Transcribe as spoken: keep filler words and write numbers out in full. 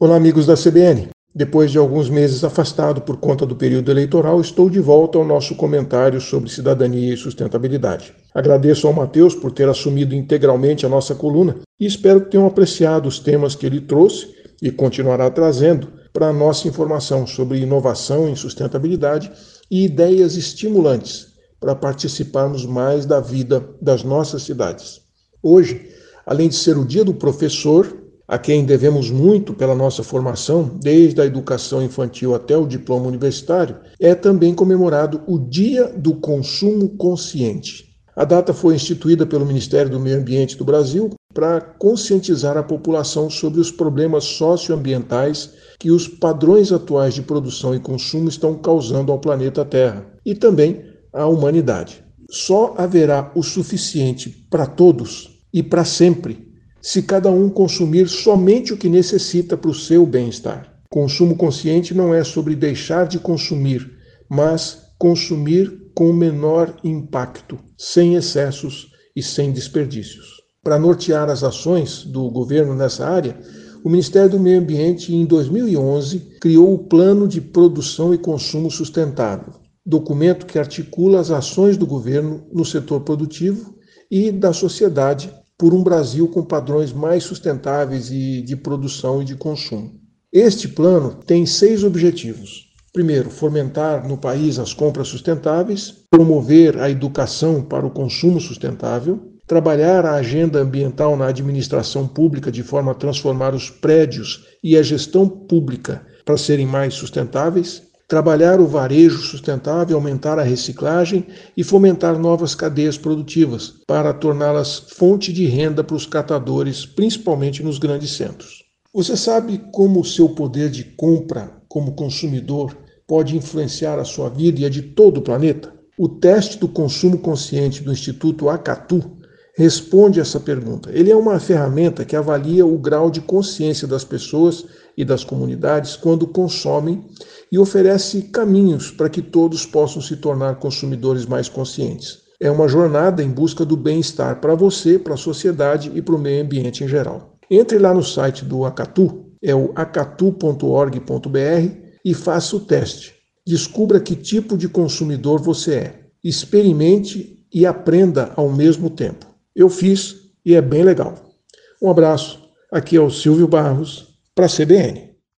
Olá, amigos da C B N. Depois de alguns meses afastado por conta do período eleitoral, estou de volta ao nosso comentário sobre cidadania e sustentabilidade. Agradeço ao Matheus por ter assumido integralmente a nossa coluna e espero que tenham apreciado os temas que ele trouxe e continuará trazendo para a nossa informação sobre inovação em sustentabilidade e ideias estimulantes para participarmos mais da vida das nossas cidades. Hoje, além de ser o Dia do Professor, a quem devemos muito pela nossa formação, desde a educação infantil até o diploma universitário, é também comemorado o Dia do Consumo Consciente. A data foi instituída pelo Ministério do Meio Ambiente do Brasil para conscientizar a população sobre os problemas socioambientais que os padrões atuais de produção e consumo estão causando ao planeta Terra e também à humanidade. Só haverá o suficiente para todos e para sempre se cada um consumir somente o que necessita para o seu bem-estar. Consumo consciente não é sobre deixar de consumir, mas consumir com menor impacto, sem excessos e sem desperdícios. Para nortear as ações do governo nessa área, o Ministério do Meio Ambiente, em dois mil e onze, criou o Plano de Produção e Consumo Sustentável, documento que articula as ações do governo no setor produtivo e da sociedade por um Brasil com padrões mais sustentáveis e de produção e de consumo. Este plano tem seis objetivos. Primeiro, fomentar no país as compras sustentáveis, promover a educação para o consumo sustentável, trabalhar a agenda ambiental na administração pública de forma a transformar os prédios e a gestão pública para serem mais sustentáveis, trabalhar o varejo sustentável, aumentar a reciclagem e fomentar novas cadeias produtivas para torná-las fonte de renda para os catadores, principalmente nos grandes centros. Você sabe como o seu poder de compra como consumidor pode influenciar a sua vida e a de todo o planeta? O teste do consumo consciente do Instituto Acatu responde essa pergunta. Ele é uma ferramenta que avalia o grau de consciência das pessoas e das comunidades quando consomem e oferece caminhos para que todos possam se tornar consumidores mais conscientes. É uma jornada em busca do bem-estar para você, para a sociedade e para o meio ambiente em geral. Entre lá no site do Acatu, é o acatu ponto org ponto br e faça o teste. Descubra que tipo de consumidor você é. Experimente e aprenda ao mesmo tempo. Eu fiz e é bem legal. Um abraço. Aqui é o Silvio Barros para a C B N.